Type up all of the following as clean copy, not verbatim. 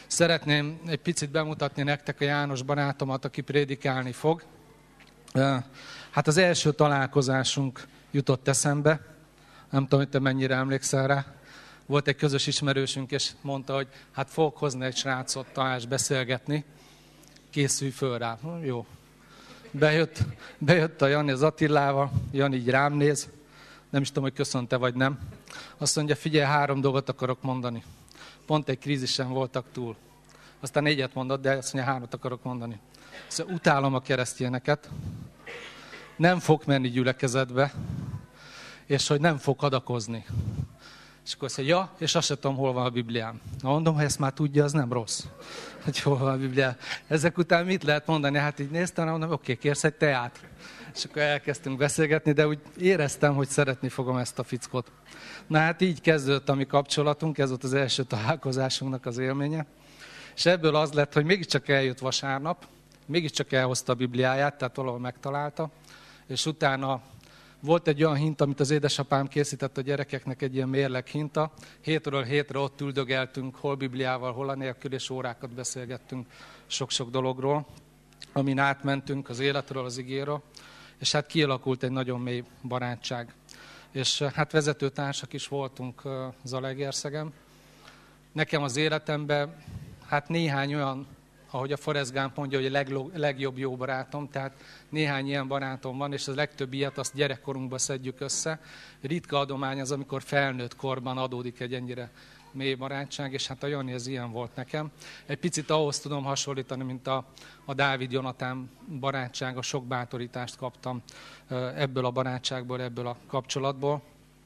Szeretném egy picit bemutatni nektek a János barátomat, aki prédikálni fog. Hát az első találkozásunk jutott eszembe. Nem tudom, hogy te mennyire emlékszel rá. Volt egy közös ismerősünk, és mondta, hogy hát fogok hozni egy srácot, Tamás, beszélgetni. Készülj föl rá. Jó. Bejött a Jani az Attilával, Jani így rám néz. Nem is tudom, hogy köszönte vagy nem. Azt mondja, figyelj, 3 dolgot akarok mondani. Pont egy krízisen voltak túl. Aztán 4 mondott, de azt mondja, 3 akarok mondani. Szóval utálom a keresztényeket, nem fog menni gyülekezetbe, és hogy nem fog adakozni. És akkor azt mondja, ja, és azt sem tudom, hol van a Bibliám. Na mondom, ha ezt már tudja, az nem rossz. Hogy hol van a Bibliám. Ezek után mit lehet mondani? Hát így néztem, mondom, oké, kérsz egy teát. És akkor elkezdtünk beszélgetni, de úgy éreztem, hogy szeretni fogom ezt a fickót. Na hát így kezdődött a mi kapcsolatunk, ez volt az első találkozásunknak az élménye. És ebből az lett, hogy mégiscsak eljött vasárnap, mégiscsak elhozta a Bibliáját, tehát valahol megtalálta, és utána volt egy olyan hinta, amit az édesapám készített a gyerekeknek, egy ilyen mérleg hinta. Hétről hétre ott üldögeltünk, hol Bibliával, hol anélkül, és órákat beszélgettünk sok-sok dologról, amin átmentünk az életről, az igéről, és hát kialakult egy nagyon mély barátság. És hát vezetőtársak is voltunk Zalaegerszegen. Nekem az életemben hát néhány olyan, ahogy a Forrest Gump mondja, hogy a legjobb jó barátom, tehát néhány ilyen barátom van, és a legtöbb ilyet azt gyerekkorunkban szedjük össze. Ritka adomány az, amikor felnőtt korban adódik egy ennyire mély barátság, és hát a Jani ez ilyen volt nekem. Egy picit ahhoz tudom hasonlítani, mint a Dávid-Jonatán barátsága, sok bátorítást kaptam ebből a barátságból, ebből a kapcsolatból.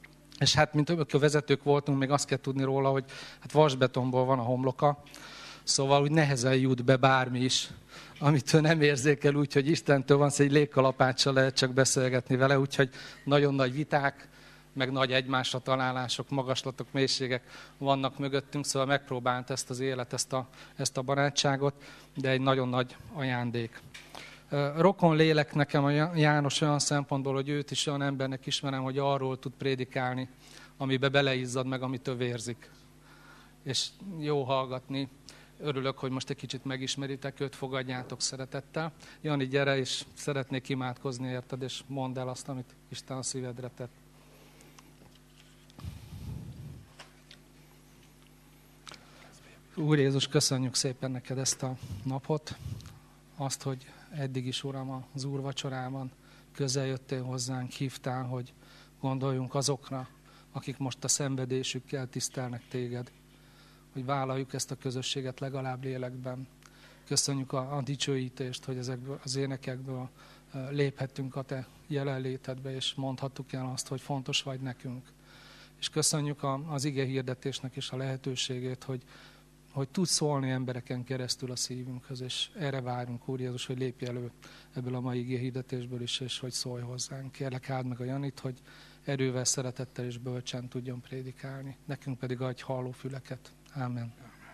És hát, mint vezetők voltunk, még azt kell tudni róla, hogy hát vasbetonból van a homloka, szóval úgy nehezen jut be bármi is, amit ő nem érzékel úgy, hogy Istentől van, szóval egy légkalapáccsal lehet csak beszélgetni vele, úgyhogy nagyon nagy viták, meg nagy egymásra találások, magaslatok, mélységek vannak mögöttünk, szóval megpróbált ezt az élet, ezt a barátságot, de egy nagyon nagy ajándék. Rokon lélek nekem a János olyan szempontból, hogy őt is olyan embernek ismerem, hogy arról tud prédikálni, amibe beleizzad meg, amit ő vérzik. És jó hallgatni. Örülök, hogy most egy kicsit megismeritek őt, fogadjátok szeretettel. Jani, gyere, és szeretnék imádkozni érted, és mondd el azt, amit Isten a szívedre tett. Úr Jézus, köszönjük szépen neked ezt a napot, azt, hogy eddig is, Uram, az úrvacsorában közel jöttél hozzánk, hívtál, hogy gondoljunk azokra, akik most a szenvedésükkel tisztelnek téged, hogy vállaljuk ezt a közösséget legalább lélekben. Köszönjük a dicsőítést, hogy ezekből az énekekből léphettünk a te jelenlétedbe, és mondhattuk el azt, hogy fontos vagy nekünk. És köszönjük az ige hirdetésnek is a lehetőségét, hogy tudsz szólni embereken keresztül a szívünkhöz, és erre várunk, Úr Jézus, hogy lépj elő ebből a mai ige hirdetésből is, és hogy szólj hozzánk. Kérlek, áld meg a Janit, hogy erővel, szeretettel és bölcsen tudjon prédikálni. Nekünk pedig adj halló füleket. Ámen.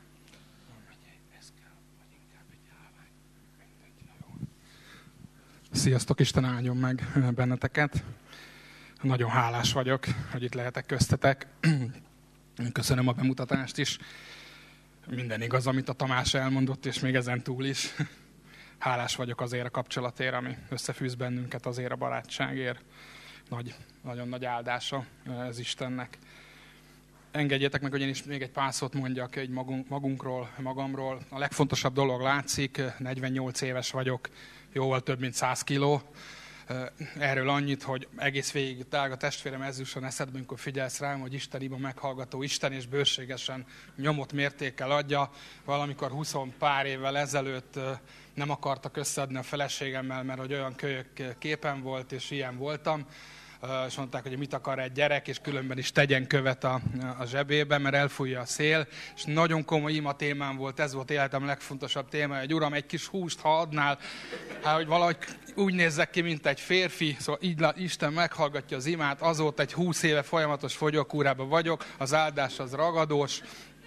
Sziasztok, Isten áldjon meg benneteket. Nagyon hálás vagyok, hogy itt lehetek köztetek. Köszönöm a bemutatást is. Minden igaz, amit a Tamás elmondott, és még ezen túl is. Hálás vagyok azért a kapcsolatért, ami összefűz bennünket, azért a barátságért. Nagyon nagy áldása ez Istennek. Engedjétek meg, hogy én is még egy pár szót mondjak egy magamról. A legfontosabb dolog látszik, 48 éves vagyok, jóval több mint 100 kiló. Erről annyit, hogy egész végig drága testvérem, ez jusson eszedbe, amikor figyelsz rám, hogy Isten ima meghallgató Isten, és bőségesen nyomott mértékkel adja. Valamikor 20 pár évvel ezelőtt nem akartak összeadni a feleségemmel, mert hogy olyan kölyök képen volt, és ilyen voltam. És mondták, hogy mit akar egy gyerek, és különben is tegyen követ a zsebébe, mert elfújja a szél. És nagyon komoly ima témám volt, ez volt életem legfontosabb téma, hogy Uram, egy kis húst, ha adnál, hogy valahogy úgy nézzek ki, mint egy férfi, szóval így Isten meghallgatja az imát, azóta egy 20 éve folyamatos fogyókúrában vagyok, az áldás az ragadós.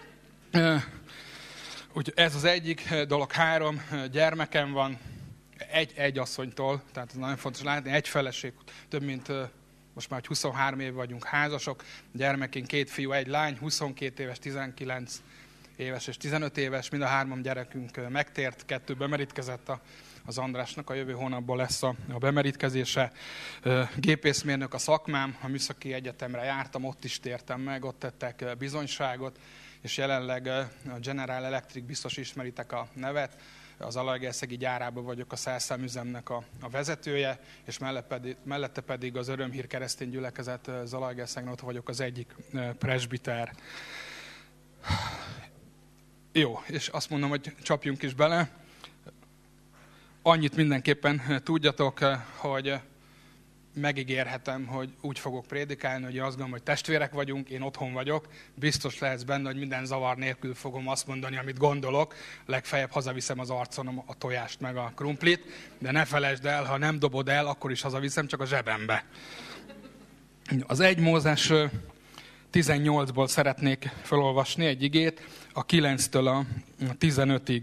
Úgyhogy ez az egyik dolog, 3 gyermekem van, egy asszonytól, tehát ez nagyon fontos látni, egy feleség, több mint most már 23 év vagyunk házasok, gyermekén 2 fiú, 1 lány, 22 éves, 19 éves és 15 éves, mind a 3 gyerekünk megtért, 2 bemerítkezett, az Andrásnak a jövő hónapban lesz a bemerítkezése. Gépészmérnök a szakmám, a Műszaki Egyetemre jártam, ott is tértem meg, ott tettek bizonyságot, és jelenleg a General Electric, biztos ismeritek a nevet, az Zalaegerszegi gyárában vagyok a szerszámüzemnek a vezetője, és mellette pedig az Örömhír keresztény gyülekezet Zalaegerszegen, ott vagyok az egyik presbiter. Jó, és azt mondom, hogy csapjunk is bele. Annyit mindenképpen tudjatok, hogy megígérhetem, hogy úgy fogok prédikálni, hogy azt gondolom, hogy testvérek vagyunk, én otthon vagyok. Biztos lehetsz benne, hogy minden zavar nélkül fogom azt mondani, amit gondolok. Legfeljebb hazaviszem az arcon a tojást meg a krumplit, de ne felejtsd el, ha nem dobod el, akkor is hazaviszem, csak a zsebembe. Az 1 Mózes 18-ból szeretnék felolvasni egy igét, a 9-től a 15-ig.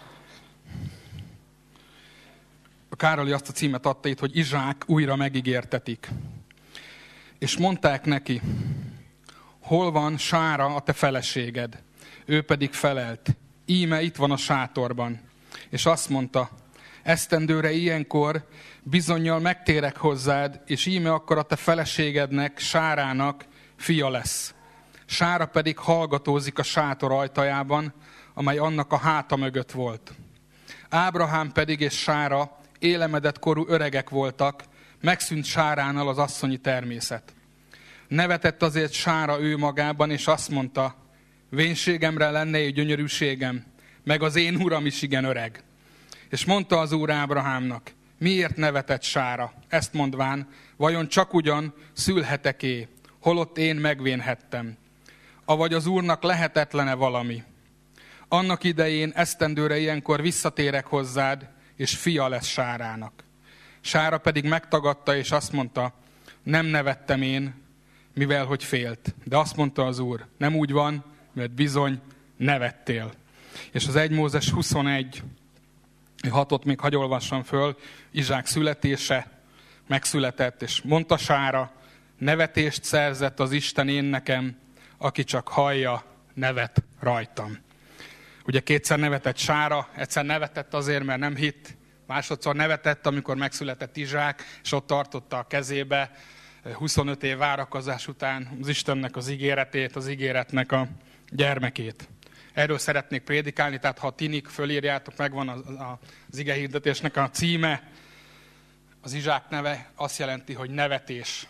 A Károli azt a címet adta itt, hogy Izsák újra megígértetik. És mondták neki, hol van Sára, a te feleséged? Ő pedig felelt, íme itt van a sátorban. És azt mondta, esztendőre ilyenkor bizonnyal megtérek hozzád, és íme akkor a te feleségednek, Sárának fia lesz. Sára pedig hallgatózik a sátor ajtajában, amely annak a háta mögött volt. Ábrahám pedig és Sára élemedett korú öregek voltak, megszűnt Sáránál az asszonyi természet. Nevetett azért Sára ő magában, és azt mondta, vénségemre lenne egy gyönyörűségem, meg az én uram is igen öreg. És mondta az Úr Ábrahámnak, miért nevetett Sára? Ezt mondván, vajon csak ugyan szülhetek-é, holott én megvénhettem. Avagy az Úrnak lehetetlene valami. Annak idején esztendőre ilyenkor visszatérek hozzád, és fia lesz Sárának. Sára pedig megtagadta, és azt mondta, nem nevettem én, mivel hogy félt. De azt mondta az Úr, nem úgy van, mert bizony nevettél. És az 1 Mózes 21, 6-ot még hagy olvassam föl, Izsák születése, megszületett, és mondta Sára, nevetést szerzett az Isten én nekem, aki csak hallja, nevet rajtam. Ugye 2-szer nevetett Sára, egyszer nevetett azért, mert nem hitt, másodszor nevetett, amikor megszületett Izsák, és ott tartotta a kezébe 25 év várakozás után az Istennek az ígéretét, az ígéretnek a gyermekét. Erről szeretnék prédikálni, tehát ha a tinik fölírjátok, megvan az igehirdetésnek a címe, az Izsák neve azt jelenti, hogy nevetés.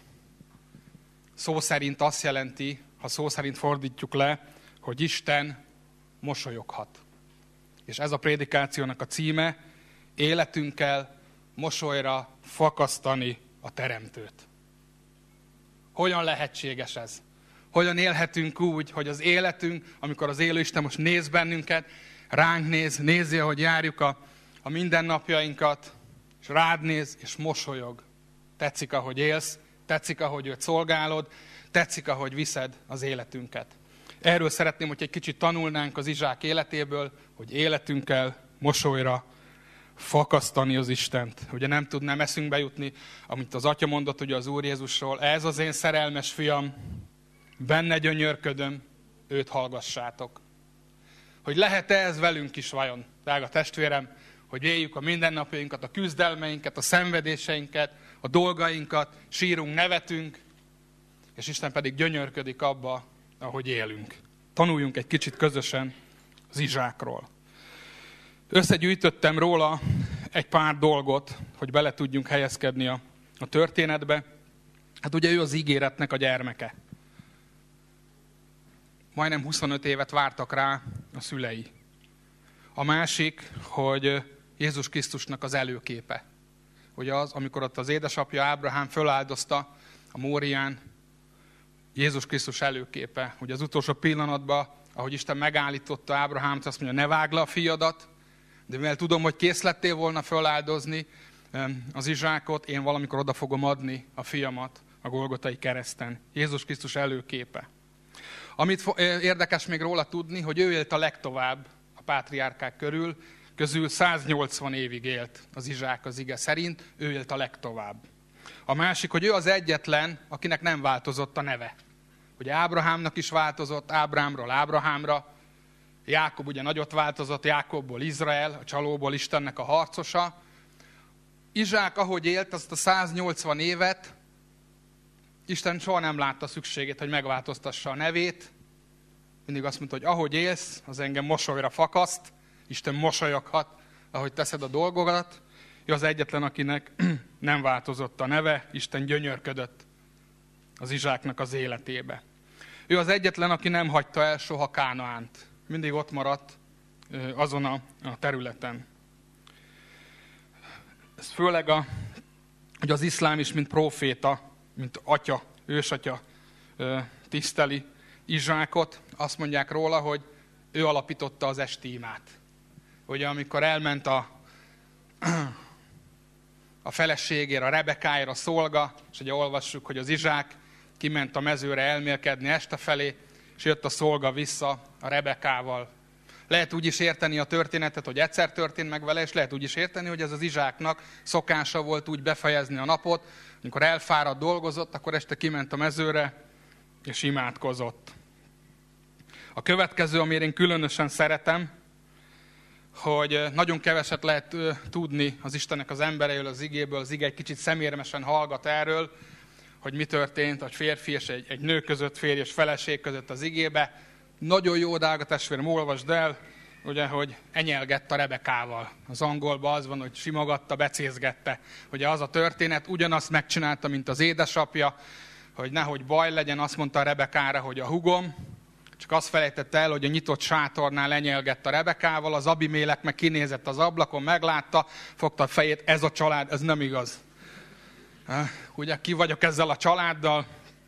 Szó szerint azt jelenti, ha szó szerint fordítjuk le, hogy Isten mosolyoghat. És ez a prédikációnak a címe, életünkkel mosolyra fakasztani a Teremtőt. Hogyan lehetséges ez? Hogyan élhetünk úgy, hogy az életünk, amikor az élő Isten most néz bennünket, ránk néz, nézi, ahogy járjuk a mindennapjainkat, és rád néz, és mosolyog. Tetszik, ahogy élsz, tetszik, ahogy őt szolgálod, tetszik, ahogy viszed az életünket. Erről szeretném, hogy egy kicsit tanulnánk az Izsák életéből, hogy életünkkel mosolyra fakasztani az Istent. Ugye nem tudnám eszünkbe jutni, amit az Atya mondott ugye az Úr Jézusról, ez az én szerelmes fiam, benne gyönyörködöm, őt hallgassátok. Hogy lehet-e ez velünk is vajon, drága testvérem, hogy éljük a mindennapjainkat, a küzdelmeinket, a szenvedéseinket, a dolgainkat, sírunk, nevetünk, és Isten pedig gyönyörködik abba, ahogy élünk. Tanuljunk egy kicsit közösen az Izsákról. Összegyűjtöttem róla egy pár dolgot, hogy bele tudjunk helyezkedni a történetbe. Hát ugye ő az ígéretnek a gyermeke. Majdnem 25 évet vártak rá a szülei. A másik, hogy Jézus Krisztusnak az előképe. Ugye az, amikor ott az édesapja Ábrahám föláldozta a Mórián, Jézus Krisztus előképe. Ugye az utolsó pillanatban, ahogy Isten megállította Ábrahámt, azt mondja, ne vágd le a fiadat, de mivel tudom, hogy kész lettél volna föláldozni az Izsákot, én valamikor oda fogom adni a fiamat a Golgotai kereszten. Jézus Krisztus előképe. Amit érdekes még róla tudni, hogy ő élt a legtovább a pátriárkák közül 180 évig élt az Izsák az ige szerint, ő élt a legtovább. A másik, hogy ő az egyetlen, akinek nem változott a neve. Ugye Ábrahámnak is változott, Ábrámról Ábrahámra, Jákob ugye nagyot változott, Jákobból Izrael, a csalóból Istennek a harcosa. Izsák, ahogy élt azt a 180 évet, Isten soha nem látta szükségét, hogy megváltoztassa a nevét. Mindig azt mondta, hogy ahogy élsz, az engem mosolyra fakaszt. Isten mosolyoghat, ahogy teszed a dolgokat. Ő az egyetlen, akinek nem változott a neve, Isten gyönyörködött az Izsáknak az életébe. Ő az egyetlen, aki nem hagyta el soha Kánaánt. Mindig ott maradt azon a területen. Ez főleg hogy az iszlám is, mint próféta, mint atya, ősatya tiszteli Izsákot. Azt mondják róla, hogy ő alapította az esti imát. Ugye amikor elment a feleségére, a Rebekájára szolga, és ugye olvassuk, hogy az Izsák kiment a mezőre elmélkedni este felé, és jött a szolga vissza a Rebekával. Lehet úgy is érteni a történetet, hogy egyszer történt meg vele, és lehet úgy is érteni, hogy ez az Izsáknak szokása volt úgy befejezni a napot, amikor elfáradt, dolgozott, akkor este kiment a mezőre, és imádkozott. A következő, amire én különösen szeretem, hogy nagyon keveset lehet tudni az Istennek az embereiről, az igéből, az ige egy kicsit szemérmesen hallgat erről, hogy mi történt a férfi és egy nő között, férj és feleség között az igébe. Nagyon jó, drága testvérem, olvasd el, ugye, hogy enyelgett a Rebekával. Az angolban az van, hogy simogatta, becézgette. Ugye az a történet, ugyanazt megcsinálta, mint az édesapja, hogy nehogy baj legyen, azt mondta a Rebekára, hogy a hugom, csak azt felejtette el, hogy a nyitott sátornál enyelgett a Rebekával, az Abimélek meg kinézett az ablakon, meglátta, fogta a fejét, ez a család, ez nem igaz. Ugye ki vagyok ezzel a családdal?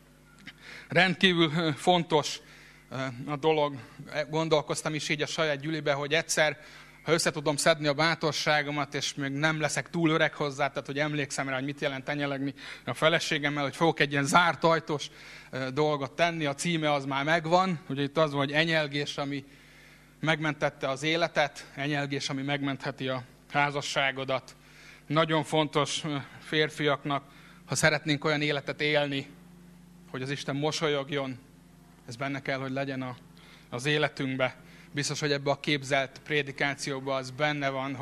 Rendkívül fontos a dolog. Gondolkoztam is így a saját gyülibe, hogy egyszer, ha össze tudom szedni a bátorságomat, és még nem leszek túl öreg hozzá, tehát hogy emlékszem rá, hogy mit jelent enyelegni a feleségemmel, hogy fogok egy ilyen zárt ajtós dolgot tenni, a címe az már megvan. Ugye itt az van, hogy enyelgés, ami megmentette az életet, enyelgés, ami megmentheti a házasságodat. Nagyon fontos férfiaknak, ha szeretnénk olyan életet élni, hogy az Isten mosolyogjon, ez benne kell, hogy legyen az életünkbe. Biztos, hogy ebbe a képzelt prédikációban az benne van,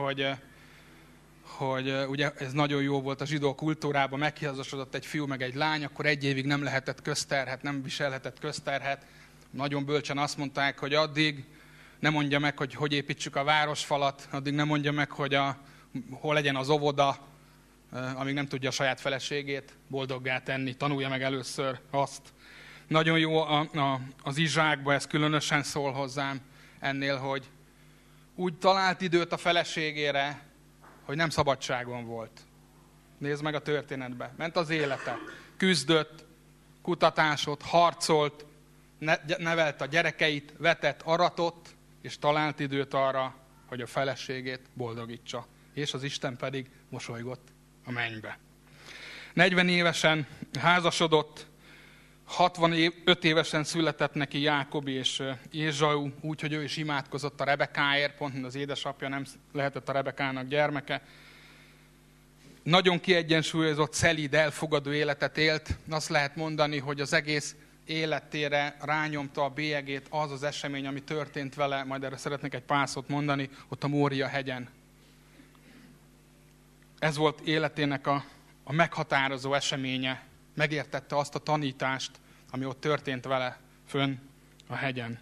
hogy ugye ez nagyon jó volt a zsidó kultúrában, megházasodott egy fiú meg egy lány, akkor egy évig nem lehetett közterhet, nem viselhetett közterhet. Nagyon bölcsen azt mondták, hogy addig ne mondja meg, hogy építsük a városfalat, addig ne mondja meg, hogy hol legyen az óvoda, amíg nem tudja a saját feleségét boldoggá tenni. Tanulja meg először azt. Nagyon jó az Izsákban, ez különösen szól hozzám ennél, hogy úgy talált időt a feleségére, hogy nem szabadságon volt. Nézd meg a történetbe. Ment az élete. Küzdött, kutatásot, harcolt, nevelt a gyerekeit, vetett, aratott, és talált időt arra, hogy a feleségét boldogítsa. És az Isten pedig mosolygott a mennybe. 40 évesen házasodott, 65 évesen született neki Jákob és Ézsau, úgyhogy ő is imádkozott a Rebekáért, pont mint az édesapja, nem lehetett a Rebekának gyermeke. Nagyon kiegyensúlyozott, szelíd, elfogadó életet élt. Azt lehet mondani, hogy az egész életére rányomta a bélyegét az az esemény, ami történt vele, majd erre szeretnék egy pár szót mondani, ott a Mória hegyen. Ez volt életének a meghatározó eseménye. Megértette azt a tanítást, ami ott történt vele fönn a hegyen.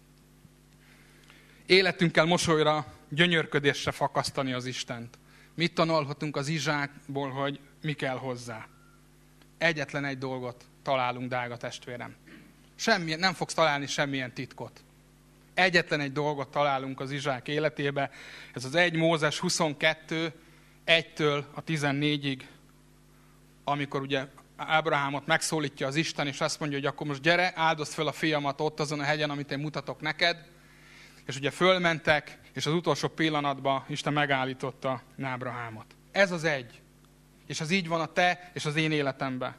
Életünkkel mosolyra, gyönyörködésre fakasztani az Istent. Mit tanulhatunk az Izsákból, hogy mi kell hozzá? Egyetlen egy dolgot találunk, drága testvérem. Nem fogsz találni semmilyen titkot. Egyetlen egy dolgot találunk az Izsák életébe. Ez az 1 Mózes 22, 1-től a 14-ig, amikor ugye Ábrahámot megszólítja az Isten, és azt mondja, hogy akkor most gyere, áldozd fel a fiamat ott azon a hegyen, amit én mutatok neked. És ugye fölmentek, és az utolsó pillanatban Isten megállította Ábrahámot. Ez az egy. És az így van a te és az én életemben.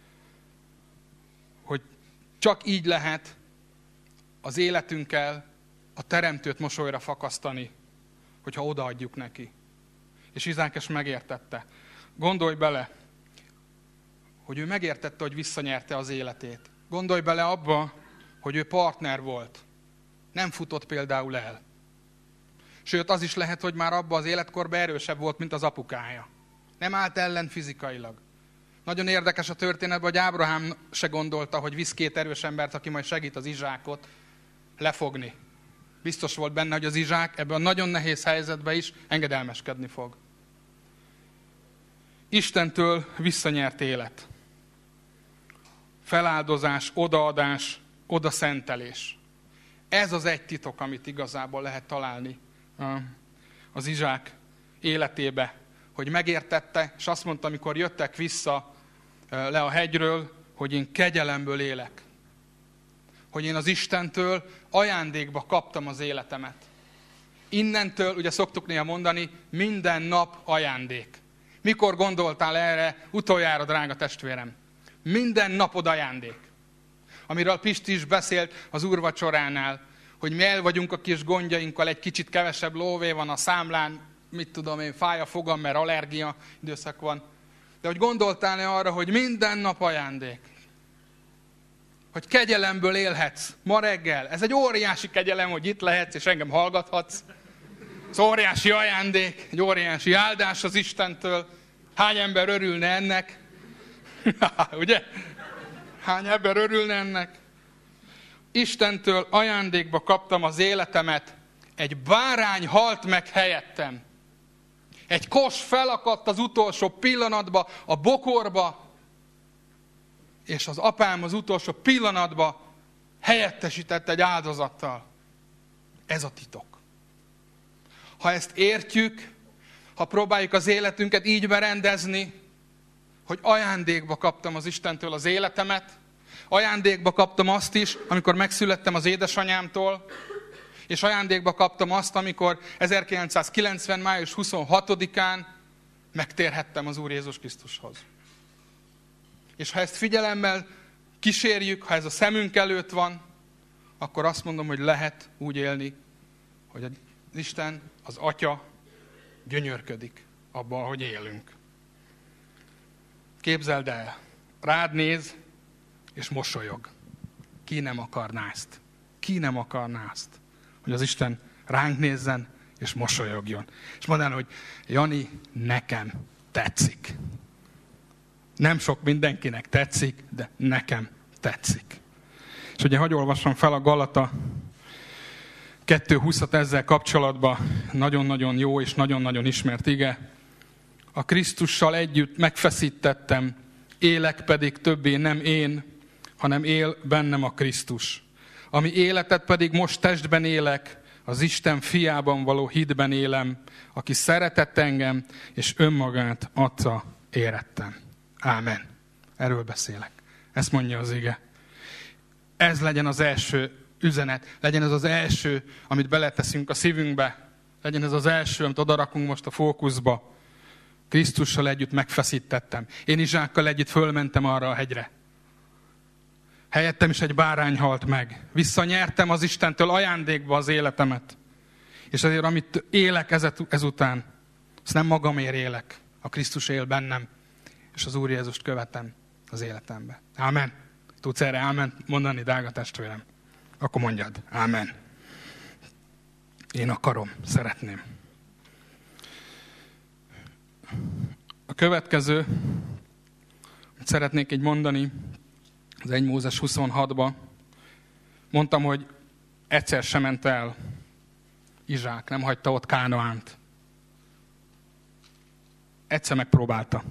Hogy csak így lehet az életünkkel a Teremtőt mosolyra fakasztani, hogyha odaadjuk neki. És Izsák ezt megértette. Gondolj bele, hogy ő megértette, hogy visszanyerte az életét. Gondolj bele abba, hogy ő partner volt. Nem futott például el. Sőt, az is lehet, hogy már abban az életkorban erősebb volt, mint az apukája. Nem állt ellen fizikailag. Nagyon érdekes a történetben, hogy Ábrahám se gondolta, hogy visz 2 erős embert, aki majd segít az Izsákot lefogni. Biztos volt benne, hogy az Izsák ebben a nagyon nehéz helyzetben is engedelmeskedni fog. Istentől visszanyert élet. Feláldozás, odaadás, odaszentelés. Ez az egy titok, amit igazából lehet találni az Izsák életébe. Hogy megértette, és azt mondta, amikor jöttek vissza le a hegyről, hogy én kegyelemből élek. Hogy én az Istentől ajándékba kaptam az életemet. Innentől, ugye szoktuk néha mondani, minden nap ajándék. Mikor gondoltál erre utoljára, drága testvérem? Minden napod ajándék. Amiről Pisti is beszélt az úrvacsoránál, hogy mi el vagyunk a kis gondjainkkal, egy kicsit kevesebb lóvé van a számlán, mit tudom én, fáj a fogam, mert allergia időszak van. De hogy gondoltál-e arra, hogy minden nap ajándék? Hogy kegyelemből élhetsz ma reggel. Ez egy óriási kegyelem, hogy itt lehetsz, és engem hallgathatsz. Ez óriási ajándék, egy óriási áldás az Istentől. Hány ember örülne ennek? Ugye? Hány ember örülne ennek? Istentől ajándékba kaptam az életemet. Egy bárány halt meg helyettem. Egy kos felakadt az utolsó pillanatba, a bokorba, és az apám az utolsó pillanatba helyettesített egy áldozattal. Ez a titok. Ha ezt értjük, ha próbáljuk az életünket így berendezni, hogy ajándékba kaptam az Istentől az életemet, ajándékba kaptam azt is, amikor megszülettem az édesanyámtól, és ajándékba kaptam azt, amikor 1990. május 26-án megtérhettem az Úr Jézus Krisztushoz. És ha ezt figyelemmel kísérjük, ha ez a szemünk előtt van, akkor azt mondom, hogy lehet úgy élni, hogy az Isten, az Atya gyönyörködik abban, hogy élünk. Képzeld el, rád néz, és mosolyog. Ki nem akarná ezt? Ki nem akarná ezt? Hogy az Isten ránk nézzen, és mosolyogjon. És mondd el, hogy Jani, nekem tetszik. Nem sok mindenkinek tetszik, de nekem tetszik. És ugye, hogy olvasom fel a Galata 2:20-at ezzel kapcsolatban, nagyon-nagyon jó és nagyon-nagyon ismert ige. A Krisztussal együtt megfeszítettem, élek pedig többé nem én, hanem él bennem a Krisztus. Ami életet pedig most testben élek, az Isten fiában való hitben élem, aki szeretett engem, és önmagát adta érettem. Ámen. Erről beszélek. Ezt mondja az ige. Ez legyen az első üzenet, legyen ez az első, amit beleteszünk a szívünkbe, legyen ez az első, amit odarakunk most a fókuszba. Krisztussal együtt megfeszítettem. Én Izsákkal együtt fölmentem arra a hegyre. Helyettem is egy bárány halt meg. Visszanyertem az Istentől ajándékba az életemet. És azért, amit élek ezután, azt nem magamért élek. A Krisztus él bennem, és az Úr Jézust követem az életembe. Ámen. Tudsz erre ámen mondani, drága testvérem? Akkor mondjad. Ámen. Én akarom, szeretném. A következő, szeretnék így mondani, az 1 Mózes 26-ba. Mondtam, hogy egyszer sem ment el Izsák, nem hagyta ott Kánaánt. Egyszer megpróbálta.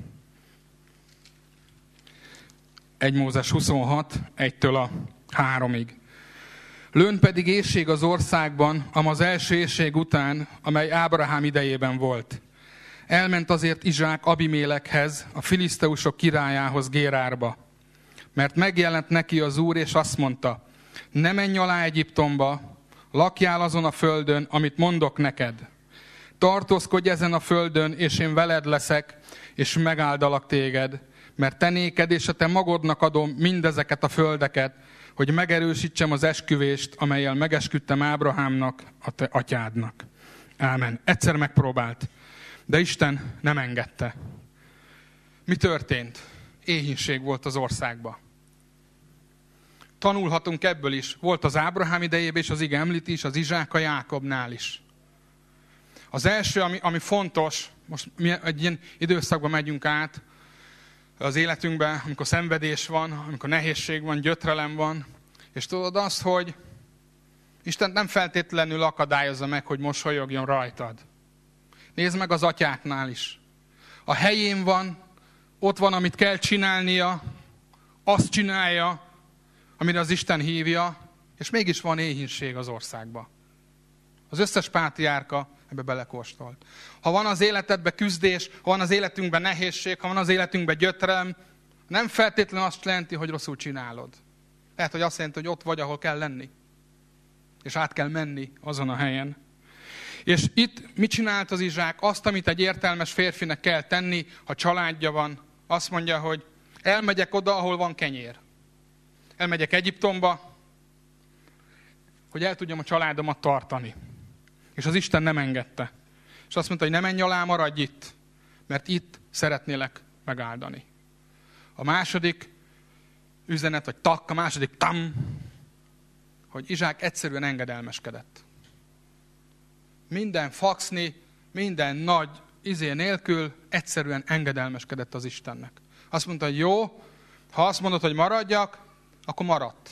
1 Mózes 26, 1-től 3-ig. Lőn pedig éhség az országban, ám az első éhség után, amely Ábrahám idejében volt. Elment azért Izsák Abimélekhez, a filiszteusok királyához Gérárba. Mert megjelent neki az Úr, és azt mondta, ne menj alá Egyiptomba, lakjál azon a földön, amit mondok neked. Tartózkodj ezen a földön, és én veled leszek, és megáldalak téged, mert te néked és a te magodnak adom mindezeket a földeket, hogy megerősítsem az esküvést, amellyel megesküdtem Ábrahámnak, a te atyádnak. Ámen. Egyszer megpróbált, de Isten nem engedte. Mi történt? Éhínség volt az országban. tanulhatunk ebből is. Volt az Ábrahám idejében, és az ige említi is, az Izsák a Jákobnál is. Az első, ami fontos, most mi egy ilyen időszakban megyünk át az életünkben, amikor szenvedés van, amikor nehézség van, gyötrelem van, és tudod azt, hogy Isten nem feltétlenül akadályozza meg, hogy mosolyogjon rajtad. Nézd meg az atyáknál is. A helyén van, ott van, amit kell csinálnia, azt csinálja, amire az Isten hívja, és mégis van éhínség az országban. Az összes pátriárka ebbe belekóstolt. Ha van az életedben küzdés, ha van az életünkben nehézség, ha van az életünkben gyötrelem, nem feltétlenül azt jelenti, hogy rosszul csinálod. Lehet, hogy azt jelenti, hogy ott vagy, ahol kell lenni. És át kell menni azon a helyen. És itt mit csinált az Izsák? Azt, amit egy értelmes férfinek kell tenni, ha családja van. Azt mondja, hogy elmegyek oda, ahol van kenyér. Elmegyek Egyiptomba, hogy el tudjam a családomat tartani. És az Isten nem engedte. És azt mondta, hogy ne menj alá, maradj itt, mert itt szeretnélek megáldani. A második üzenet, vagy a második hogy Izsák egyszerűen engedelmeskedett. Minden faxni, minden nagy nélkül egyszerűen engedelmeskedett az Istennek. Azt mondta, hogy jó, ha azt mondod, hogy maradjak, akkor maradt.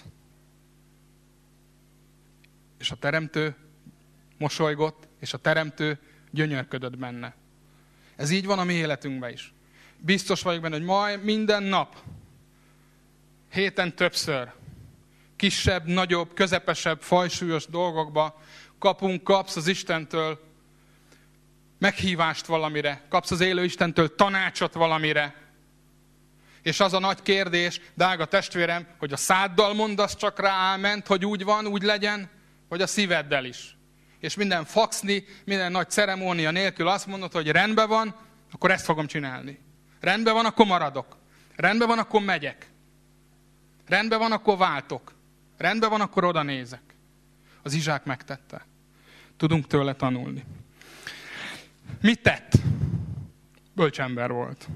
És a teremtő mosolygott, és a teremtő gyönyörködött benne. Ez így van a mi életünkben is. Biztos vagyok benne, hogy majd minden nap, héten többször, kisebb, nagyobb, közepesebb, fajsúlyos dolgokba kapsz az Istentől meghívást valamire, kapsz az élő Istentől tanácsot valamire. És az a nagy kérdés, drága testvérem, hogy a száddal mondasz csak rá áment, hogy úgy van, úgy legyen, vagy a szíveddel is. És minden faxni, minden nagy ceremónia nélkül azt mondod, hogy rendben van, akkor ezt fogom csinálni. Rendben van, akkor maradok. Rendben van, akkor megyek. Rendben van, akkor váltok. Rendben van, akkor oda nézek. Az Izsák megtette. Tudunk tőle tanulni. Mit tett? Bölcs ember volt.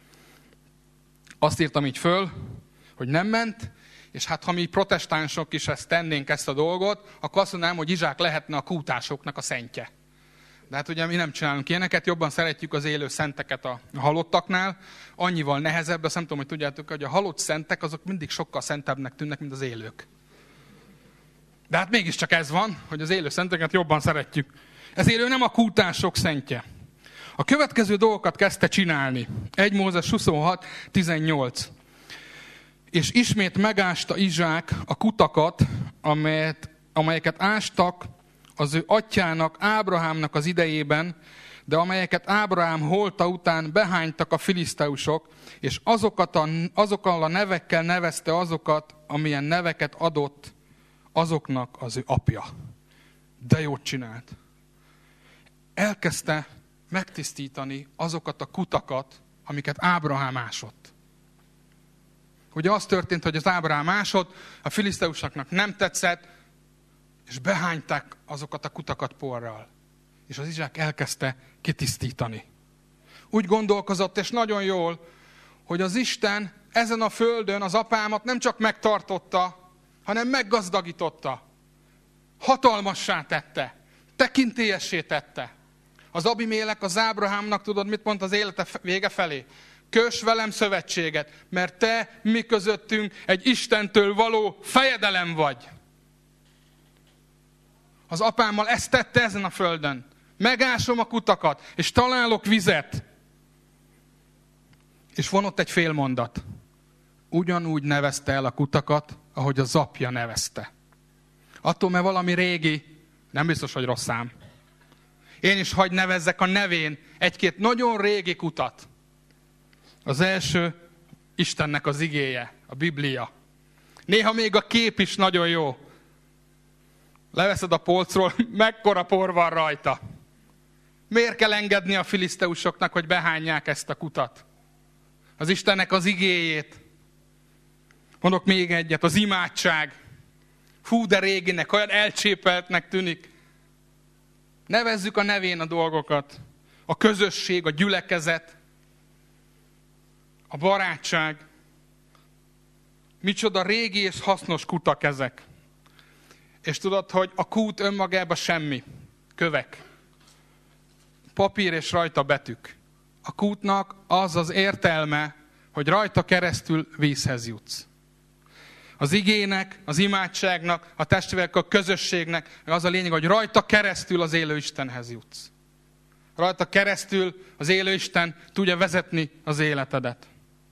Azt írtam így föl, hogy nem ment, és hát ha mi protestánsok is tennénk ezt a dolgot, akkor azt mondanám, hogy Izsák lehetne a kútásoknak a szentje. De hát ugye mi nem csinálunk ilyeneket, jobban szeretjük az élő szenteket a halottaknál. Annyival nehezebb, azt nem tudom, hogy tudjátok, hogy a halott szentek azok mindig sokkal szentebbnek tűnnek, mint az élők. De hát mégiscsak ez van, hogy az élő szenteket jobban szeretjük. Ez élő nem a kútások szentje. A következő dolgokat kezdte csinálni. 1 Mózes 26:18. És ismét megásta Izsák a kutakat, amelyeket ástak az ő atyának, Ábrahámnak az idejében, de amelyeket Ábrahám holta után behánytak a filiszteusok, és azokkal a nevekkel nevezte azokat, amilyen neveket adott azoknak az ő apja. De jót csinált. Elkezdte megtisztítani azokat a kutakat, amiket Ábrahám ásott. Ugye az történt, hogy az Ábrahám ásott, a filiszteusoknak nem tetszett, és behányták azokat a kutakat porral. És az Izsák elkezdte kitisztítani. Úgy gondolkozott, és nagyon jól, hogy az Isten ezen a földön az apámat nem csak megtartotta, hanem meggazdagította. Hatalmassá tette. Tekintélyessé tette. Az Abimélek az Ábrahámnak, tudod, mit mondta az élete vége felé? Köss velem szövetséget, mert te mi közöttünk egy Istentől való fejedelem vagy. Az apámmal ezt tette ezen a földön. Megásom a kutakat, és találok vizet. És van ott egy félmondat. Ugyanúgy nevezte el a kutakat, ahogy az apja nevezte. Attól, mert valami régi, nem biztos, hogy rossz szám. Én is hadd nevezzek a nevén egy-két nagyon régi kutat. Az első Istennek az igéje, a Biblia. Néha még a kép is nagyon jó. Leveszed a polcról, mekkora por van rajta. Miért kell engedni a filiszteusoknak, hogy behányják ezt a kutat? Az Istennek az igéjét. Mondok még egyet, az imádság. Fú, de réginek, olyan elcsépeltnek tűnik. Nevezzük a nevén a dolgokat. A közösség, a gyülekezet, a barátság. Micsoda régi és hasznos kutak ezek. És tudod, hogy a kút önmagában semmi. Kövek. Papír és rajta betűk. A kútnak az az értelme, hogy rajta keresztül vízhez jutsz. Az igének, az imádságnak, a testvérek, a közösségnek az a lényeg, hogy rajta keresztül az élő Istenhez jutsz. Rajta keresztül az élő Isten tudja vezetni az életedet.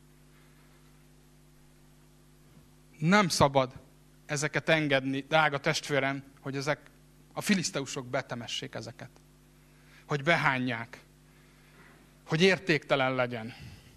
Nem szabad ezeket engedni, drága testvérem, hogy ezek a filiszteusok betemessék ezeket. Hogy behányják. Hogy értéktelen legyen.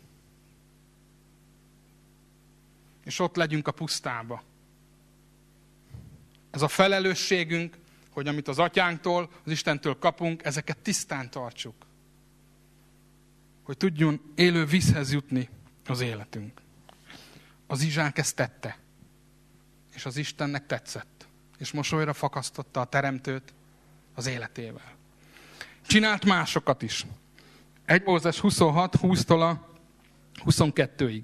És ott legyünk a pusztába. Ez a felelősségünk, hogy amit az atyánktól, az Istentől kapunk, ezeket tisztán tartsuk. Hogy tudjon élő vízhez jutni az életünk. Az Izsák ezt tette. És az Istennek tetszett. És mosolyra fakasztotta a teremtőt az életével. Csinált másokat is. 1 Mózes 26, 20-tól a 22-ig.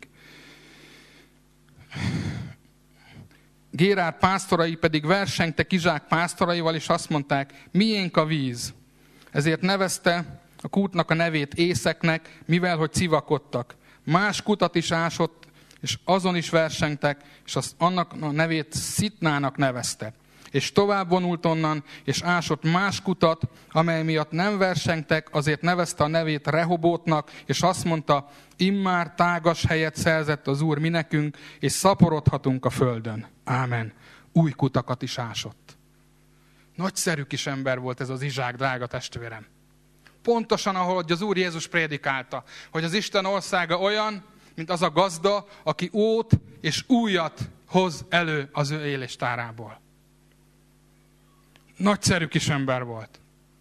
Gérár pásztorai pedig versengtek Izsák pásztoraival, és azt mondták, miénk a víz. Ezért nevezte a kútnak a nevét Észeknek, mivel hogy civakodtak. Más kutat is ásott, és azon is versengtek, és annak a nevét Szitnának nevezte. És tovább vonult onnan, és ásott más kutat, amely miatt nem versengtek, azért nevezte a nevét Rehobótnak, és azt mondta, immár tágas helyet szerzett az Úr mi nekünk, és szaporodhatunk a földön. Ámen. Új kutakat is ásott. Nagyszerű kis ember volt ez az Izsák, drága testvérem. Pontosan ahogy az Úr Jézus prédikálta, hogy az Isten országa olyan, mint az a gazda, aki ót és újat hoz elő az ő éléstárából. Nagyszerű kis ember volt.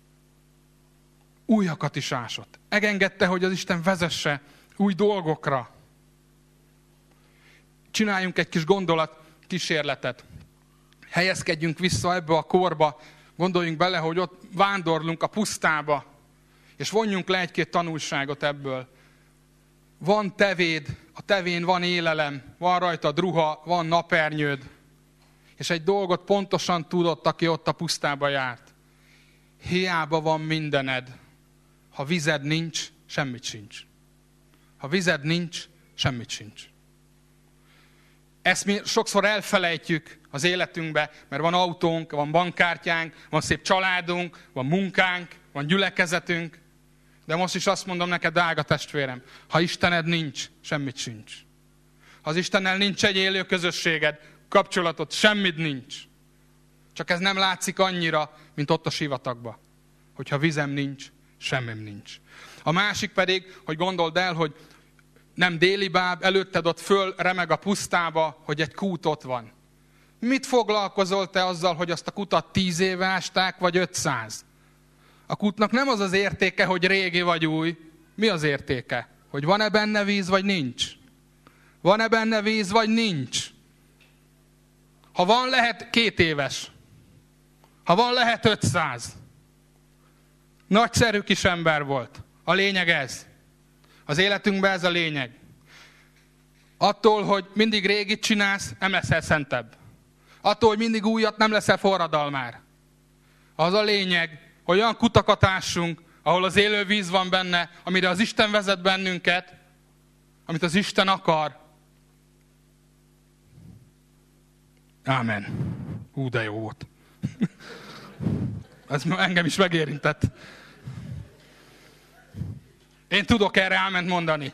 Újakat is ásott. Megengedte, hogy az Isten vezesse új dolgokra. Csináljunk egy kis gondolatkísérletet. Helyezkedjünk vissza ebbe a korba. Gondoljunk bele, hogy ott vándorlunk a pusztába. És vonjunk le egy-két tanulságot ebből. Van tevéd, a tevén van élelem, van rajtad ruha, van napernyőd. És egy dolgot pontosan tudott, aki ott a pusztába járt. Hiába van mindened, ha vized nincs, semmit sincs. Ha vized nincs, semmit sincs. Ezt mi sokszor elfelejtjük az életünkbe, mert van autónk, van bankkártyánk, van szép családunk, van munkánk, van gyülekezetünk. De most is azt mondom neked, drága testvérem, ha Istened nincs, semmit sincs. Ha az Istennel nincs egy élő közösséged, kapcsolatot, semmit nincs. Csak ez nem látszik annyira, mint ott a sivatagba. Hogyha vizem nincs, semmim nincs. A másik pedig, hogy gondold el, hogy nem déli báb, előtted ott föl remeg a pusztába, hogy egy kút ott van. Mit foglalkozol te azzal, hogy azt a kutat 10 éve ásták, vagy 500? A kútnak nem az az értéke, hogy régi vagy új. Mi az értéke? Hogy van-e benne víz, vagy nincs? Van-e benne víz, vagy nincs? Ha van, lehet 2 éves. Ha van, lehet 500. Nagyszerű kis ember volt. A lényeg ez. Az életünkben ez a lényeg. Attól, hogy mindig régit csinálsz, nem leszel szentebb. Attól, hogy mindig újat, nem leszel forradalmár. Az a lényeg, hogy olyan kutakat ássunk, ahol az élő víz van benne, amire az Isten vezet bennünket, amit az Isten akar. Ámen. Hú, de jó volt. Ez engem is megérintett. Én tudok erre áment mondani.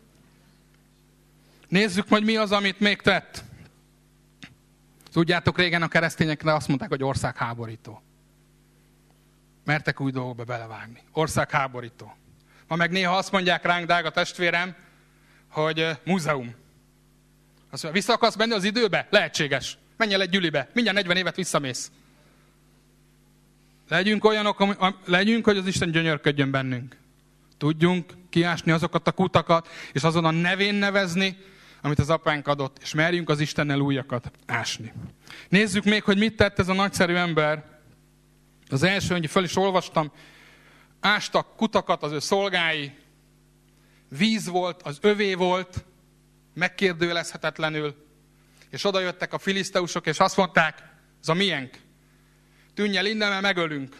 Nézzük, hogy mi az, amit még tett. Tudjátok, régen a keresztényekre azt mondták, hogy országháborító. Mertek új dolgokba belevágni. Országháborító. Ma meg néha azt mondják ránk, drága testvérem, hogy múzeum. Azt mondja, vissza akarsz menni az időbe? Lehetséges. Menj el egy gyülibe. Mindjárt 40 évet visszamész. Legyünk olyanok, hogy az Isten gyönyörködjön bennünk. Tudjunk kiásni azokat a kutakat, és azon a nevén nevezni, amit az apánk adott, és merjünk az Istennel újakat ásni. Nézzük még, hogy mit tett ez a nagyszerű ember. Az első, hogy föl is olvastam, ástak kutakat az ő szolgái, víz volt, az övé volt, megkérdőjelezhetetlenül, És oda jöttek a filiszteusok, és azt mondták, ez a miénk. Tűnj el innen, mert megölünk.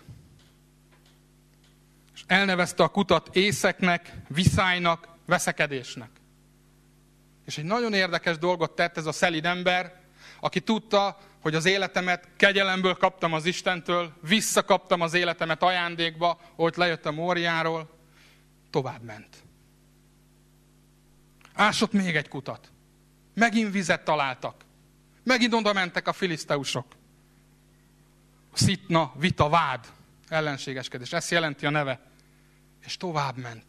És elnevezte a kutat észeknek, viszálynak, veszekedésnek. És egy nagyon érdekes dolgot tett ez a szelíd ember, aki tudta, hogy az életemet kegyelemből kaptam az Istentől, visszakaptam az életemet ajándékba, ahogy lejött a Móriáról, tovább ment. Ásott még egy kutat. Megint vizet találtak. Megint oda mentek a filiszteusok. Szitna, vita, vád, ellenségeskedés. Ezt jelenti a neve. És tovább ment.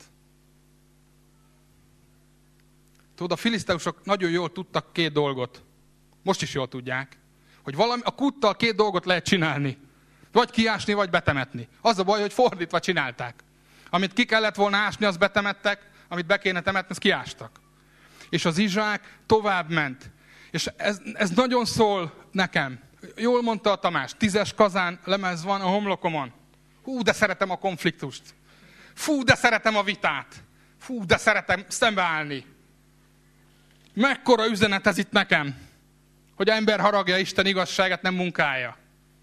Tudod, a filiszteusok nagyon jól tudtak két dolgot. Most is jól tudják. Hogy a kúttal két dolgot lehet csinálni. Vagy kiásni, vagy betemetni. Az a baj, hogy fordítva csinálták. Amit ki kellett volna ásni, azt betemettek, amit be kéne temetni, azt kiástak. És az Izsák tovább ment. És ez nagyon szól nekem. Jól mondta a Tamás, 10-es kazán lemez van a homlokomon. Hú, de szeretem a konfliktust. Fú, de szeretem a vitát. Fú, de szeretem szembeállni. Mekkora üzenet ez itt nekem, hogy ember haragja Isten igazságát, nem munkája.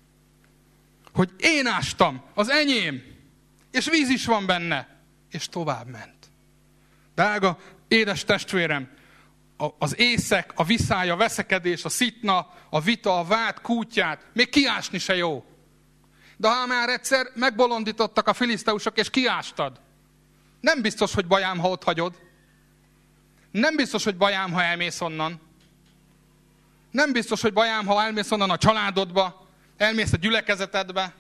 Hogy én ástam, az enyém, és víz is van benne, és tovább ment. Drága, édes testvérem, az észek, a viszály, a veszekedés, a szitna, a vita, a vád kútját, még kiásni se jó. De ha már egyszer megbolondítottak a filiszteusok, és kiástad, nem biztos, hogy bajám, ha ott hagyod. Nem biztos, hogy bajám, ha elmész onnan. Nem biztos, hogy bajám, ha elmész onnan a családodba, elmész a gyülekezetedbe,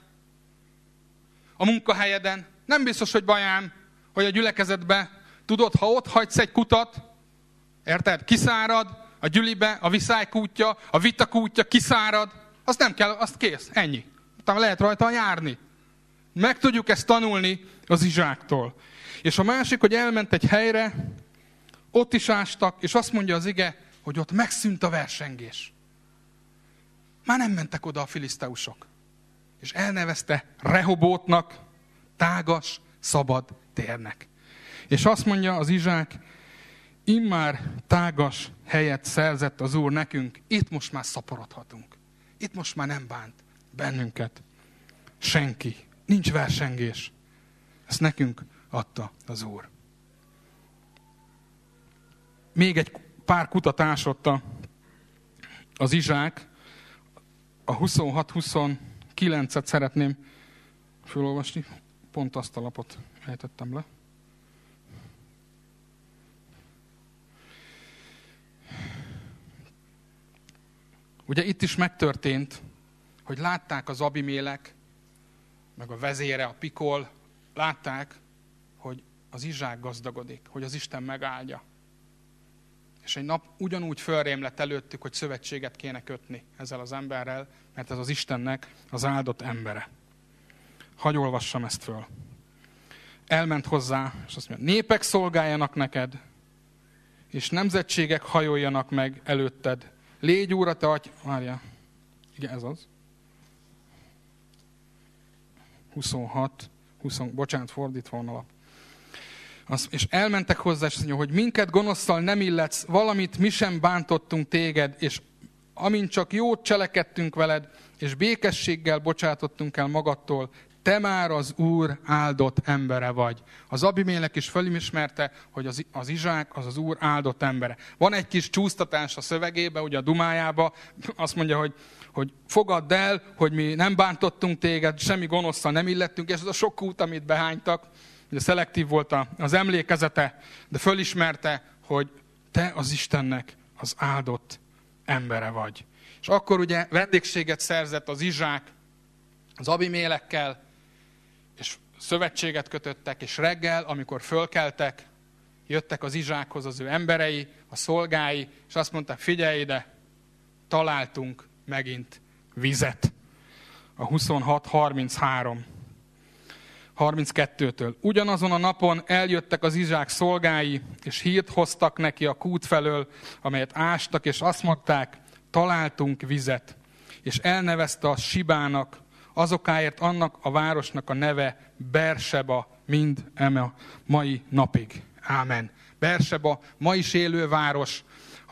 a munkahelyeden. Nem biztos, hogy bajám, hogy a gyülekezetbe, tudod, ha ott hagysz egy kutat, érted? Kiszárad a gyülibe, a viszálykútja, a vitakútja, kiszárad, azt nem kell, azt kész, ennyi. Utána lehet rajta járni. Meg tudjuk ezt tanulni az Izsáktól. És a másik, hogy elment egy helyre, ott is ástak, és azt mondja az ige, hogy ott megszűnt a versengés. Már nem mentek oda a filiszteusok. És elnevezte Rehobótnak, tágas, szabad térnek. És azt mondja az Izsák, immár tágas helyet szerzett az Úr nekünk, itt most már szaporodhatunk. Itt most már nem bánt bennünket senki. Nincs versengés. Ezt nekünk adta az Úr. Még egy pár kutatásotta az Izsák, a 26-29-et szeretném felolvasni. Pont azt a lapot ejtettem le. Ugye itt is megtörtént, hogy látták az Abimélek, meg a vezére, a Pikol, látták, hogy az Izsák gazdagodik, hogy az Isten megáldja. És egy nap ugyanúgy fölrém lett előttük, hogy szövetséget kéne kötni ezzel az emberrel, mert ez az Istennek az áldott embere. Hadd olvassam ezt föl. Elment hozzá, és azt mondja, népek szolgáljanak neked, és nemzetségek hajoljanak meg előtted. Légy úr a te várjál. Igen, ez az. 26, bocsánat, fordítva van a lap. És elmentek hozzá, és mondja, hogy minket gonoszszal nem illetsz, valamit mi sem bántottunk téged, és amint csak jót cselekedtünk veled, és békességgel bocsátottunk el magadtól, te már az Úr áldott embere vagy. Az Abimélek is fölismerte, hogy az Izsák az Úr áldott embere. Van egy kis csúsztatás a szövegébe, ugye a dumájába, azt mondja, hogy fogadd el, hogy mi nem bántottunk téged, semmi gonoszszal nem illettünk, és az a sok út, amit behánytak, ugye szelektív volt az emlékezete, de fölismerte, hogy te az Istennek az áldott embere vagy. És akkor ugye vendégséget szerzett az Izsák az Abimélekkel, és szövetséget kötöttek, és reggel, amikor fölkeltek, jöttek az Izsákhoz az ő emberei, a szolgái, és azt mondták, figyelj ide, találtunk megint vizet. A 26-33-32-től. Ugyanazon a napon eljöttek az Izsák szolgái, és hírt hoztak neki a kút felől, amelyet ástak, és azt mondták, találtunk vizet. És elnevezte a Sibának, azokáért annak a városnak a neve Berseba, mind eme a mai napig. Ámen. Berseba, ma is élő város.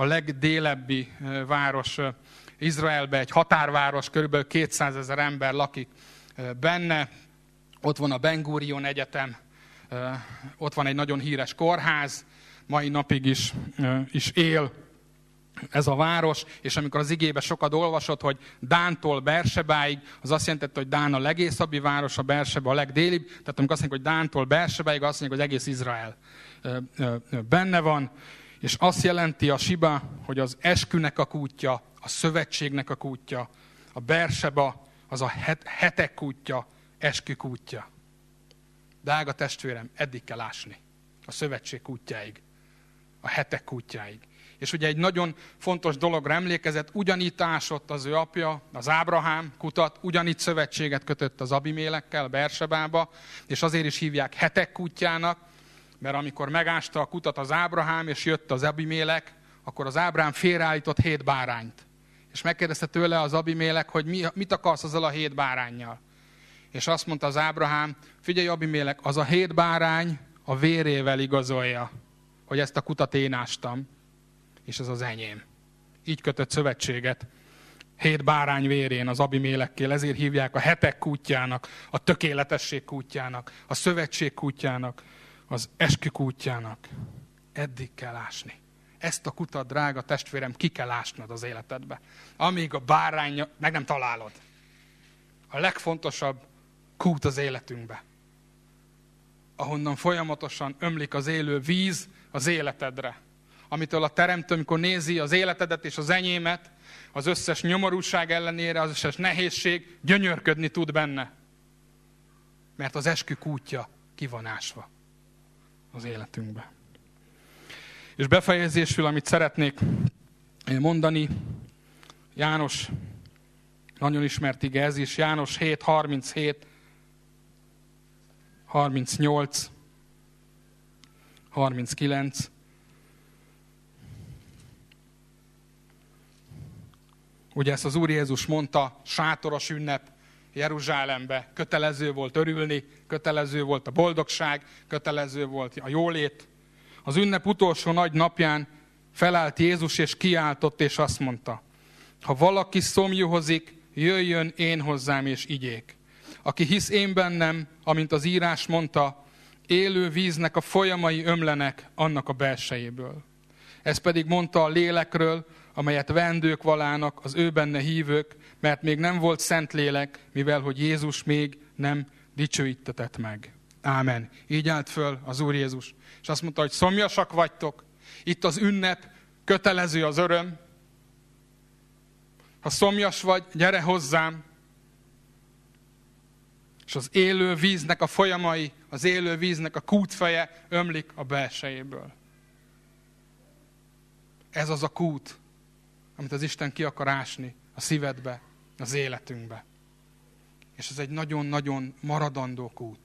a legdélebbi város Izraelbe, egy határváros, körülbelül 200 000 ember lakik benne. Ott van a Ben Gurion Egyetem, ott van egy nagyon híres kórház, mai napig is él ez a város, és amikor az igébe sokat olvasott, hogy Dántól Beersebáig, az azt jelenti, hogy Dán a legészabbi város, a Beerseba a legdélibb, tehát amikor azt mondjuk, hogy Dántól Beersebáig, azt mondjuk, hogy egész Izrael benne van, és azt jelenti a Siba, hogy az eskünek a kútja, a szövetségnek a kútja, a Beerseba az a hetek kútja, eskü kútja. Drága testvérem, eddig kell ásni. A szövetség kútjáig, a hetek kútjáig. És ugye egy nagyon fontos dologra emlékezett, ugyanitt ásott az ő apja, az Ábrahám kutat, ugyanitt szövetséget kötött az Abimélekkel, Beersebába, és azért is hívják hetek kútjának, mert amikor megásta a kutat az Ábrahám, és jött az Abimélek, akkor az Ábrahám félreállított 7 bárányt. És megkérdezte tőle az Abimélek, hogy mit akarsz azzal a 7 báránnyal. És azt mondta az Ábrahám, figyelj Abimélek, az a 7 bárány a vérével igazolja, hogy ezt a kutat én ástam, és ez az enyém. Így kötött szövetséget 7 bárány vérén az Abimélekkel, ezért hívják a hetek kútjának, a tökéletesség kútjának, a szövetség kútjának, az eskü kútjának. Eddig kell ásni. Ezt a kutat, drága testvérem, ki kell ásnod az életedbe. Amíg a bárány meg nem találod. A legfontosabb kút az életünkbe. Ahonnan folyamatosan ömlik az élő víz az életedre. Amitől a Teremtő, amikor nézi az életedet és az enyémet, az összes nyomorúság ellenére, az összes nehézség, gyönyörködni tud benne. Mert az eskü kútja ki van ásva az életünkbe. És befejezésül, amit szeretnék mondani, János, nagyon ismert ige ez is, János 7, 37, 38, 39. Ugye ezt az Úr Jézus mondta, sátoros ünnep Jeruzsálembe, kötelező volt örülni, kötelező volt a boldogság, kötelező volt a jólét. Az ünnep utolsó nagy napján felállt Jézus és kiáltott, és azt mondta, ha valaki szomjúhozik, jöjjön én hozzám és igyék. Aki hisz én bennem, amint az írás mondta, élő víznek a folyamai ömlenek annak a belsejéből. Ez pedig mondta a lélekről, amelyet vendők valának az ő benne hívők, mert még nem volt szent lélek, mivel hogy Jézus még nem dicsőítetett meg. Ámen. Így állt föl az Úr Jézus. És azt mondta, hogy szomjasak vagytok, itt az ünnep, kötelező az öröm. Ha szomjas vagy, gyere hozzám. És az élő víznek a folyamai, az élő víznek a kútfeje ömlik a belsejéből. Ez az a kút, amit az Isten ki akar ásni a szívedbe, az életünkbe. És ez egy nagyon-nagyon maradandó kút.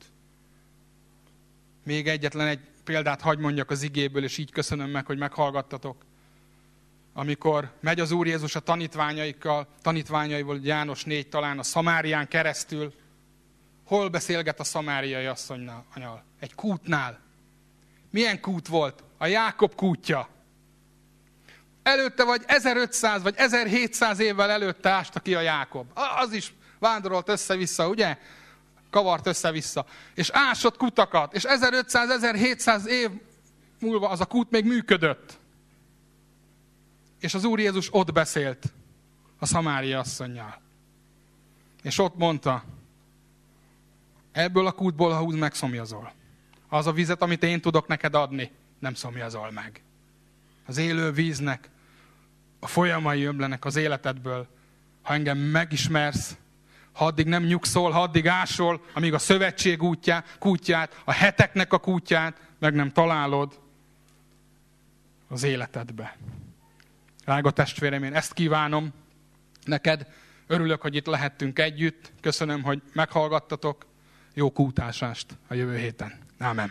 Még egyetlen egy példát hadd mondjak az igéből, és így köszönöm meg, hogy meghallgattatok. Amikor megy az Úr Jézus a tanítványaival, János 4 talán a Szamárián keresztül, hol beszélget a szamáriai asszonnyal? Egy kútnál. Milyen kút volt? A Jákob kútja. Előtte vagy 1500 vagy 1700 évvel előtte ásta ki a Jákob. Az is vándorolt össze-vissza, ugye? Kavart össze-vissza. És ásott kutakat. És 1500-1700 év múlva az a kút még működött. És az Úr Jézus ott beszélt a szamária asszonnyal. És ott mondta, ebből a kútból, ha úgy megszomjazol. Az a vizet, amit én tudok neked adni, nem szomjazol meg. Az élő víznek a folyamai ömlenek az életedből. Ha engem megismersz, ha addig nem nyugszol, ha addig ásol, amíg a szövetség kútját, a heteknek a kútját meg nem találod az életedbe. Drága testvérem, én ezt kívánom neked. Örülök, hogy itt lehettünk együtt. Köszönöm, hogy meghallgattatok. Jó kútásást a jövő héten. Ámen.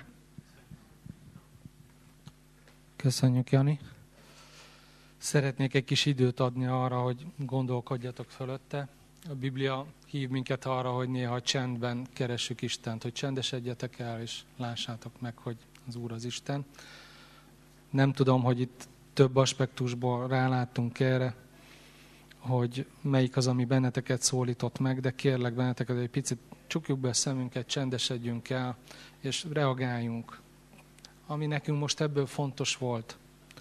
Köszönjük, Jani. Szeretnék egy kis időt adni arra, hogy gondolkodjatok fölötte. A Biblia hív minket arra, hogy néha csendben keressük Istent, hogy csendesedjetek el, és lássátok meg, hogy az Úr az Isten. Nem tudom, hogy itt több aspektusból rálátunk erre, hogy melyik az, ami benneteket szólított meg, de kérlek benneteket, hogy egy picit csukjuk be a szemünket, csendesedjünk el, és reagáljunk. Ami nekünk most ebből fontos volt.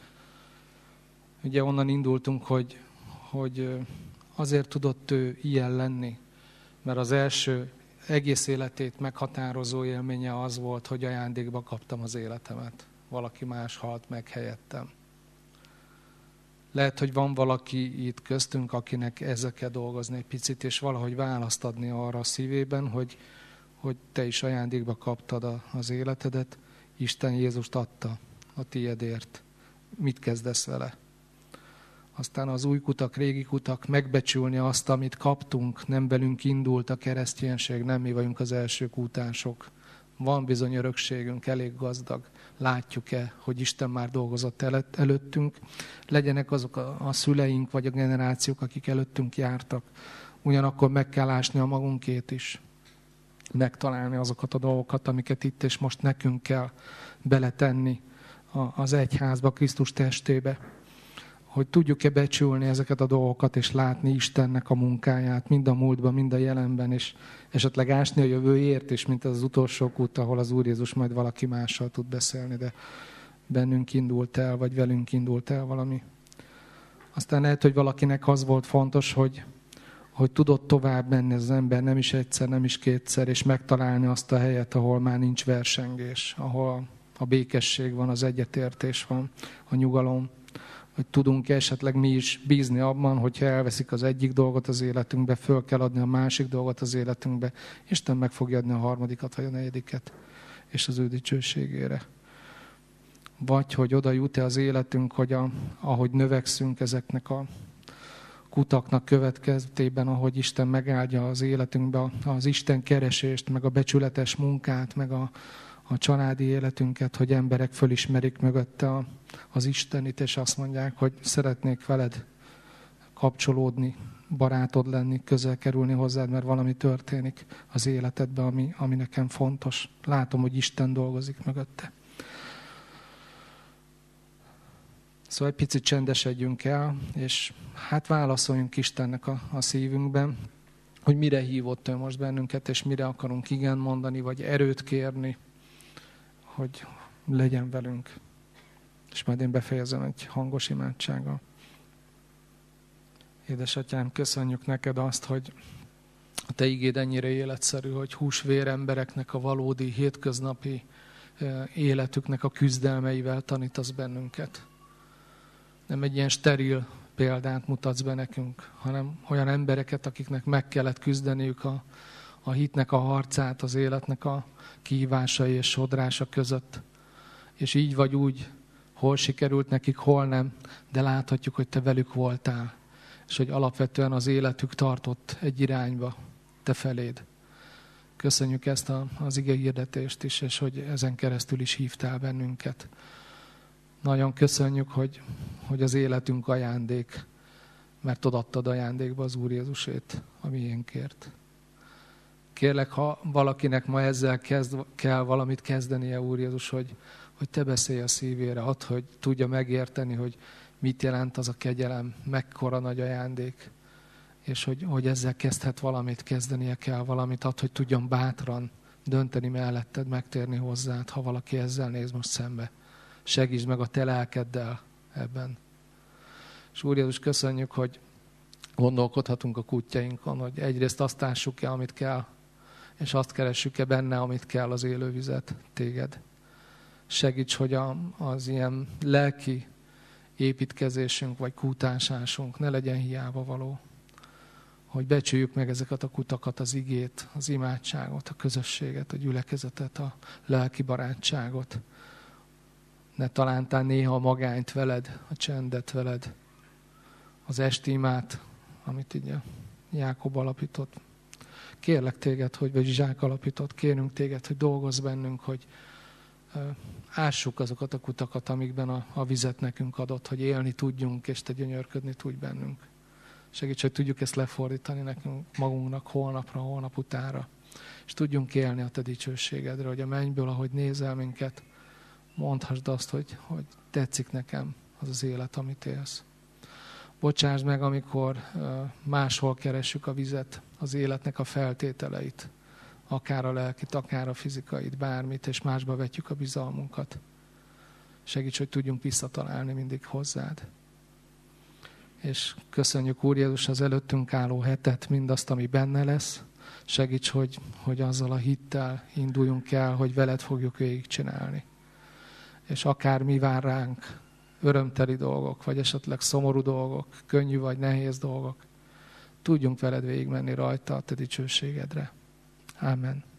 Ugye onnan indultunk, hogy azért tudott ő ilyen lenni, mert az első egész életét meghatározó élménye az volt, hogy ajándékba kaptam az életemet. Valaki más halt meg helyettem. Lehet, hogy van valaki itt köztünk, akinek ezzel kell dolgozni egy picit, és valahogy választ adni arra a szívében, hogy te is ajándékba kaptad az életedet, Isten Jézust adta a tiédért. Mit kezdesz vele? Aztán az új kutak, régi kutak, megbecsülni azt, amit kaptunk, nem velünk indult a kereszténység, nem mi vagyunk az első kútások. Van bizony örökségünk, elég gazdag. Látjuk-e, hogy Isten már dolgozott előttünk? Legyenek azok a szüleink, vagy a generációk, akik előttünk jártak. Ugyanakkor meg kell ásni a magunkét is. Megtalálni azokat a dolgokat, amiket itt és most nekünk kell beletenni az egyházba, Krisztus testébe. Hogy tudjuk-e becsülni ezeket a dolgokat, és látni Istennek a munkáját, mind a múltban, mind a jelenben, és esetleg ásni a jövőért is, mint az utolsó kút, ahol az Úr Jézus majd valaki mással tud beszélni, de bennünk indult el, vagy velünk indult el valami. Aztán lehet, hogy valakinek az volt fontos, hogy tudott tovább menni az ember, nem is egyszer, nem is kétszer, és megtalálni azt a helyet, ahol már nincs versengés, ahol a békesség van, az egyetértés van, a nyugalom. Hogy tudunk esetleg mi is bízni abban, hogyha elveszik az egyik dolgot az életünkbe, föl kell adni a másik dolgot az életünkbe, Isten meg fogja adni a harmadikat vagy a negyediket, és az ő dicsőségére. Vagy hogy oda jut-e az életünk, hogy ahogy növekszünk ezeknek a kutaknak következtében, ahogy Isten megáldja az életünkbe az Isten keresést, meg a becsületes munkát, meg a családi életünket, hogy emberek fölismerik mögötte az Istenit, és azt mondják, hogy szeretnék veled kapcsolódni, barátod lenni, közel kerülni hozzád, mert valami történik az életedben, ami nekem fontos. Látom, hogy Isten dolgozik mögötte. Szóval egy picit csendesedjünk el, és hát válaszoljunk Istennek a szívünkben, hogy mire hívott ő most bennünket, és mire akarunk igen mondani, vagy erőt kérni, hogy legyen velünk. És majd én befejezem egy hangos imádsággal. Édesatyám, köszönjük neked azt, hogy a te igéd ennyire életszerű, hogy húsvér embereknek a valódi hétköznapi életüknek a küzdelmeivel tanítasz bennünket. Nem egy ilyen steril példát mutatsz be nekünk, hanem olyan embereket, akiknek meg kellett küzdeniük a hitnek a harcát, az életnek a kihívásai és sodrása között. És így vagy úgy, hol sikerült nekik, hol nem, de láthatjuk, hogy te velük voltál, és hogy alapvetően az életük tartott egy irányba, te feléd. Köszönjük ezt az ige hirdetést is, és hogy ezen keresztül is hívtál bennünket. Nagyon köszönjük, hogy az életünk ajándék, mert odaadtad ajándékba az Úr Jézusét a miénkért. Kérlek, ha valakinek ma ezzel kell valamit kezdenie, Úr Jézus, hogy te beszélj a szívére, add, hogy tudja megérteni, hogy mit jelent az a kegyelem, mekkora nagy ajándék, és hogy ezzel kezdhet valamit, kezdenie kell valamit, add, hogy tudjon bátran dönteni melletted, megtérni hozzád, ha valaki ezzel néz most szembe. Segítsd meg a te lelkeddel ebben. És Úr Jézus, köszönjük, hogy gondolkodhatunk a kútjainkon, hogy egyrészt azt ássuk-e, amit kell, és azt keressük-e benne, amit kell, az élővizet, téged. Segíts, hogy az ilyen lelki építkezésünk, vagy kútásásunk ne legyen hiába való. Hogy becsüljük meg ezeket a kutakat, az igét, az imádságot, a közösséget, a gyülekezetet, a lelki barátságot. Ne talántál néha a magányt veled, a csendet veled, az esti imát, amit így Jákob alapított. Kérlek téged, vagy Zsák alapított, kérünk téged, hogy dolgozz bennünk, hogy ássuk azokat a kutakat, amikben a vizet nekünk adott, hogy élni tudjunk, és te gyönyörködni tudj bennünk. Segíts, hogy tudjuk ezt lefordítani nekünk magunknak holnapra, holnap utára. És tudjunk élni a te dicsőségedre, hogy a mennyből, ahogy nézel minket, mondhassd azt, hogy tetszik nekem az az élet, amit élsz. Bocsáss meg, amikor máshol keressük a vizet, az életnek a feltételeit, akár a lelkit, akár a fizikait, bármit, és másba vetjük a bizalmunkat. Segíts, hogy tudjunk visszatalálni mindig hozzád. És köszönjük, Úr Jézus, az előttünk álló hetet, mindazt, ami benne lesz. Segíts, hogy azzal a hittel induljunk el, hogy veled fogjuk végigcsinálni. És akár mi vár ránk, örömteli dolgok, vagy esetleg szomorú dolgok, könnyű vagy nehéz dolgok, tudjunk veled végigmenni rajta a te dicsőségedre. Ámen.